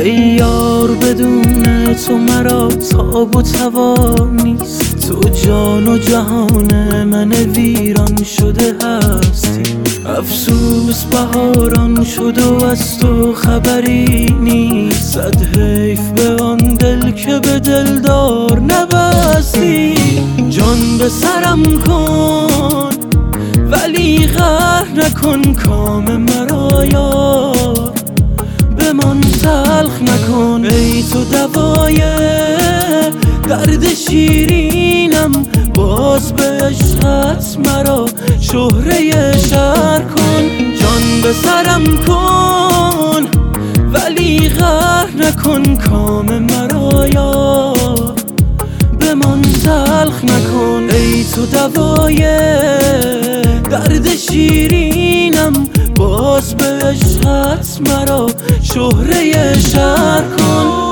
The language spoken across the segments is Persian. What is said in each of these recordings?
ای یار بدون تو مرا تاب و توان نیست. تو جان و جهان من ویران شده هستی. افسوس بهاران شد و از تو خبری نیست. صد حیف به آن دل که به دلدار نبستی. جان به سرم کن ولی قهر نکن کام مرا یار. به من تلخ نکن ای تو دوای درد شیرینم. باز به عشقت مرا شهره شهر کن. جان به سرم کن ولی قهر نکن کام مرا یار. به من تلخ نکن ای تو دوای درد شیرینم. باز به عشقت مرا شهره شهر کن.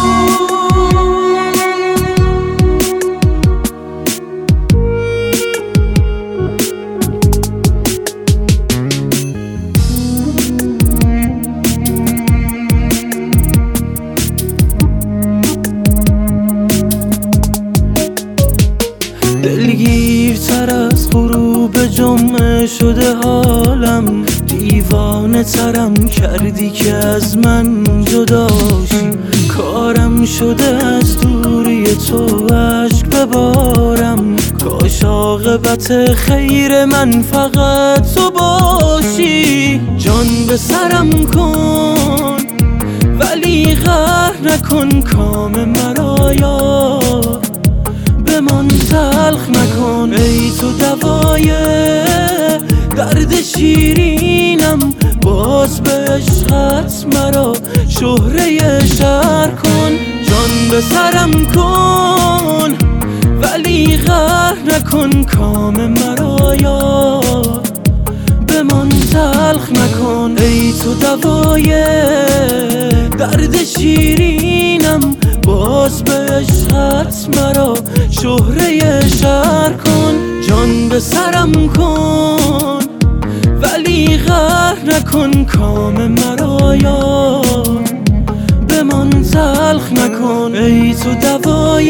دلگیرتر از غروب جمعه شده حالم. دیوانه ترم کردی که از من جداشی. کارم شده از دوری تو اشک ببارم. کاش عاقبت خیر من فقط تو باشی. جان به سرم کن ولی قهر نکن کام مرا یار. به من تلخ نکن ای تو دوای درد شیرینم. باز به عشقت مرا شهره شهر کن. جان به سرم کن ولی قهر نکن کام مرا یار. به من تلخ نکن ای تو دوای درد شیرینم. باز به عشقت مرا شهره شهر کن. جان به سرم کن ولی قهر نکن کام مرا یار. به من تلخ نکن ای تو دوای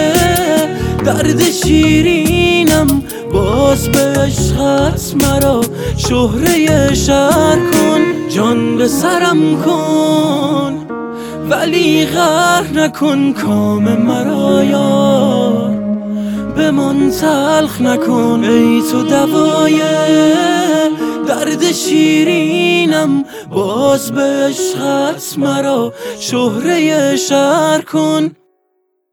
درد شیرینم. باز به عشقت مرا شهره شهر کن. جان به سرم کن ولی قهر نکن کام مرا یار. به من تلخ نکن ای تو دوای درد شیرینم. باز به عشقت مرا شهره شهر کن.